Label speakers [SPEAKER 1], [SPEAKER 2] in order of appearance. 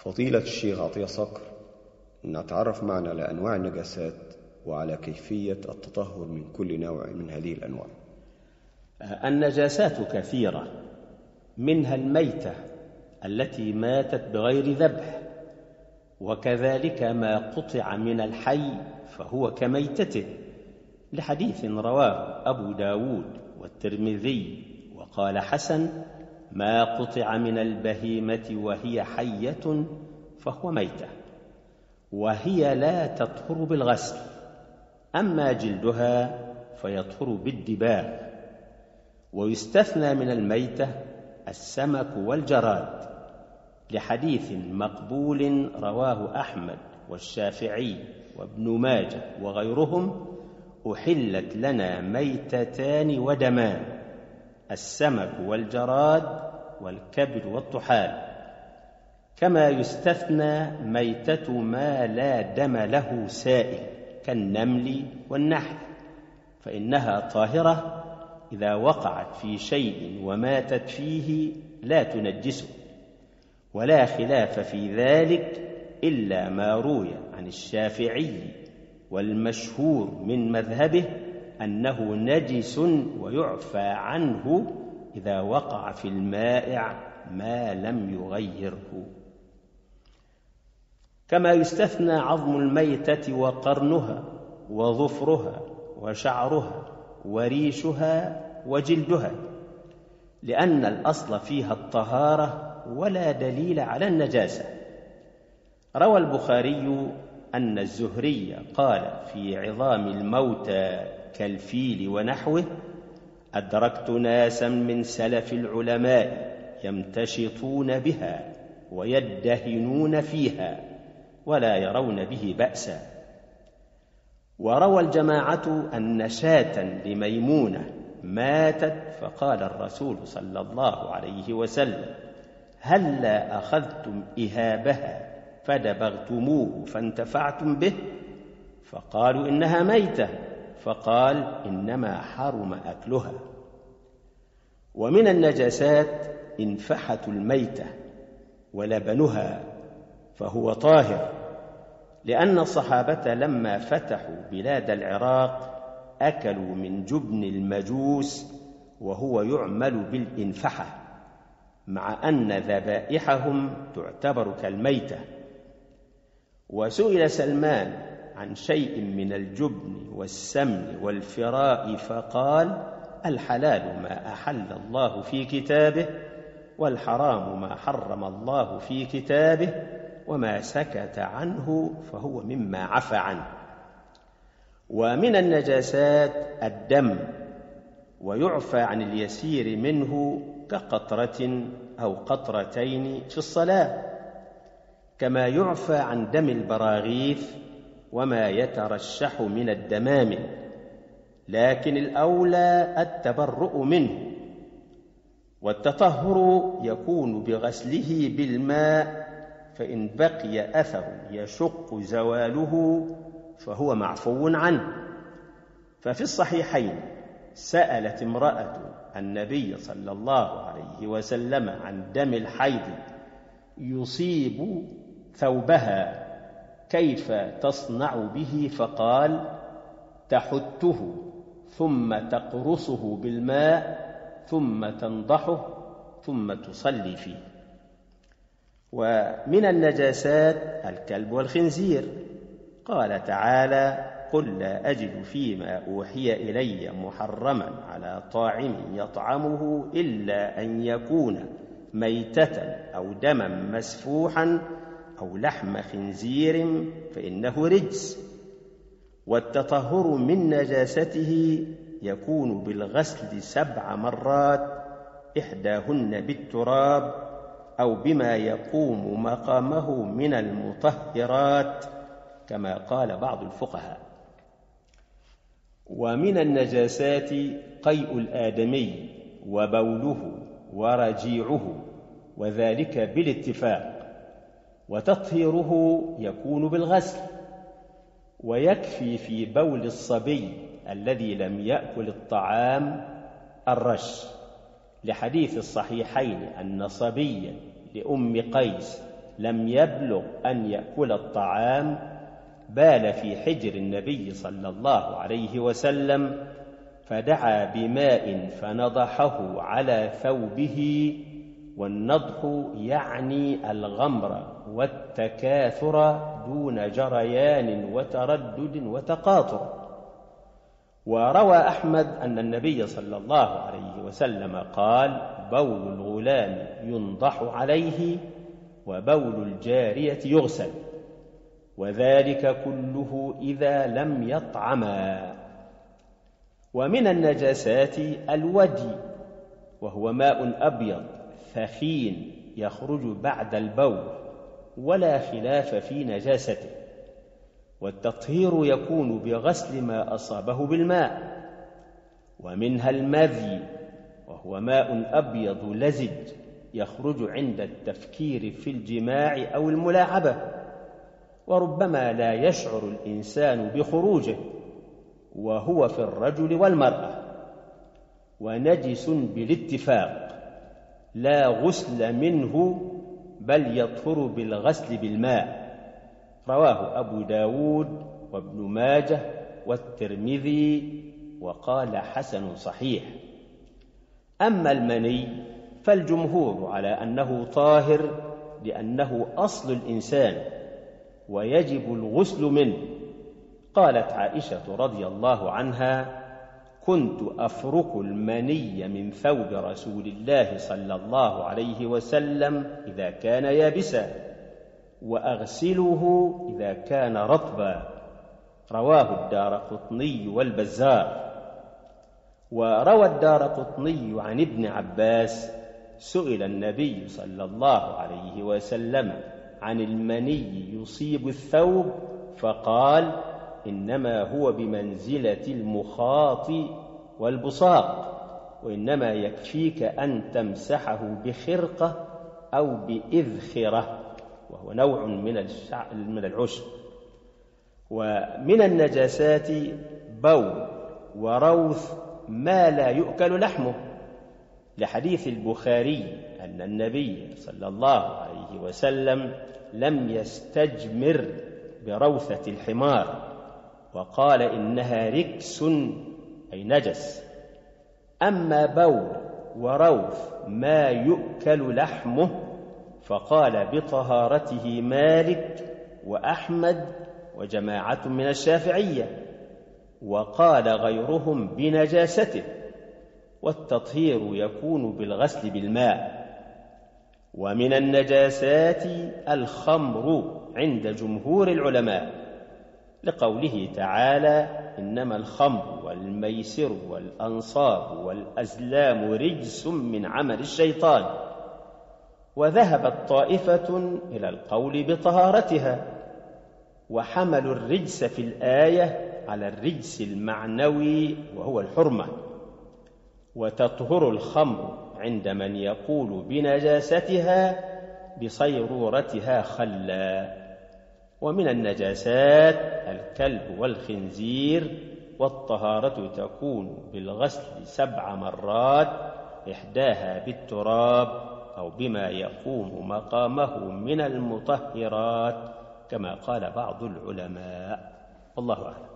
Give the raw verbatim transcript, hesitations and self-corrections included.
[SPEAKER 1] فضيلة الشيخ عطية صقر، نتعرف معنا على أنواع النجاسات وعلى كيفية التطهر من كل نوع من هذه الأنواع.
[SPEAKER 2] النجاسات كثيرة، منها الميتة التي ماتت بغير ذبح، وكذلك ما قطع من الحي فهو كميتته، لحديث رواه أبو داود والترمذي وقال حسن: ما قطع من البهيمة وهي حية فهو ميتة، وهي لا تطهر بالغسل، أما جلدها فيطهر بالدباغ. ويستثنى من الميتة السمك والجراد، لحديث مقبول رواه أحمد والشافعي وابن ماجه وغيرهم: أحلت لنا ميتتان ودمان، السمك والجراد والكبد والطحال. كما يستثنى ميتة ما لا دم له سائل كالنمل والنحل، فإنها طاهرة إذا وقعت في شيء وماتت فيه لا تنجسه، ولا خلاف في ذلك إلا ما روي عن الشافعي والمشهور من مذهبه أنه نجس ويعفى عنه إذا وقع في المائع ما لم يغيره. كما يستثنى عظم الميتة وقرنها وظفرها وشعرها وريشها وجلدها، لأن الأصل فيها الطهارة ولا دليل على النجاسة. روى البخاري أن الزهري قال في عظام الموتى كالفيل ونحوه: أدركت ناسا من سلف العلماء يمتشطون بها ويدهنون فيها ولا يرون به بأسا. وروى الجماعة أن شاة لميمونة ماتت، فقال الرسول صلى الله عليه وسلم: هلا أخذتم إهابها فدبغتموه فانتفعتم به؟ فقالوا: إنها ميتة. فقال: إنما حرم أكلها. ومن النجاسات إنفحة الميتة ولبنها، فهو طاهر، لأن الصحابة لما فتحوا بلاد العراق أكلوا من جبن المجوس وهو يعمل بالإنفحة، مع أن ذبائحهم تعتبر كالميتة. وسئل سلمان عن شيء من الجبن والسمن والفراء فقال: الحلال ما أحل الله في كتابه، والحرام ما حرم الله في كتابه، وما سكت عنه فهو مما عفى عنه. ومن النجاسات الدم، ويعفى عن اليسير منه كقطرة أو قطرتين في الصلاة، كما يعفى عن دم البراغيث وما يترشح من الدمامل، لكن الأولى التبرؤ منه. والتطهر يكون بغسله بالماء، فإن بقي أثر يشق زواله فهو معفو عنه. ففي الصحيحين سألت امرأة النبي صلى الله عليه وسلم عن دم الحيض يصيب ثوبها كيف تصنع به؟ فقال: تحته ثم تقرصه بالماء ثم تنضحه ثم تصلي فيه. ومن النجاسات الكلب والخنزير، قال تعالى: قل لا أجد فيما أوحي إلي محرما على طاعم يطعمه إلا أن يكون ميتة أو دما مسفوحا أو لحم خنزير فإنه رجس. والتطهر من نجاسته يكون بالغسل سبع مرات، إحداهن بالتراب أو بما يقوم مقامه من المطهرات، كما قال بعض الفقهاء. ومن النجاسات قيء الآدمي وبوله ورجيعه، وذلك بالاتفاق. وتطهيره يكون بالغسل، ويكفي في بول الصبي الذي لم يأكل الطعام الرش، لحديث الصحيحين أن صبيا لأم قيس لم يبلغ أن يأكل الطعام بال في حجر النبي صلى الله عليه وسلم، فدعا بماء فنضحه على ثوبه، والنضح يعني الغمر والتكاثر دون جريان وتردد وتقاطر. وروى أحمد أن النبي صلى الله عليه وسلم قال: بول الغلام ينضح عليه وبول الجارية يغسل، وذلك كله إذا لم يطعما. ومن النجاسات الودي، وهو ماء أبيض ثخين يخرج بعد البول، ولا خلاف في نجاسته، والتطهير يكون بغسل ما أصابه بالماء. ومنها المذي، وهو ماء أبيض لزج يخرج عند التفكير في الجماع أو الملاعبة، وربما لا يشعر الإنسان بخروجه، وهو في الرجل والمرأة، ونجس بالاتفاق، لا غسل منه بل يطهر بالغسل بالماء. رواه أبو داود وابن ماجه والترمذي، وقال حسن صحيح. أما المني فالجمهور على أنه طاهر، لأنه أصل الإنسان ويجب الغسل منه. قالت عائشة رضي الله عنها: كنت أفرك المني من ثوب رسول الله صلى الله عليه وسلم إذا كان يابسا، وأغسله إذا كان رطبا. رواه الدارقطني والبزار. وروى الدارقطني عن ابن عباس: سئل النبي صلى الله عليه وسلم عن المني يصيب الثوب، فقال: إنما هو بمنزلة المخاط والبصاق، وإنما يكفيك أن تمسحه بخرقة أو بإذخرة، وهو نوع من العشب. ومن النجاسات بول وروث ما لا يؤكل لحمه، لحديث البخاري أن النبي صلى الله عليه وسلم لم يستجمر بروثة الحمار، وقال إنها ركس أي نجس. أما بول وروث ما يؤكل لحمه فقال بطهارته مالك وأحمد وجماعة من الشافعية، وقال غيرهم بنجاسته، والتطهير يكون بالغسل بالماء. ومن النجاسات الخمر عند جمهور العلماء، لقوله تعالى: إنما الخمر والميسر والأنصاب والأزلام رجس من عمل الشيطان. وذهبت طائفة إلى القول بطهارتها، وحملوا الرجس في الآية على الرجس المعنوي وهو الحرمة. وتطهر الخمر عند من يقول بنجاستها بصيرورتها خلا. ومن النجاسات الكلب والخنزير، والطهارة تكون بالغسل سبع مرات، إحداها بالتراب أو بما يقوم مقامه من المطهرات، كما قال بعض العلماء. والله أعلم.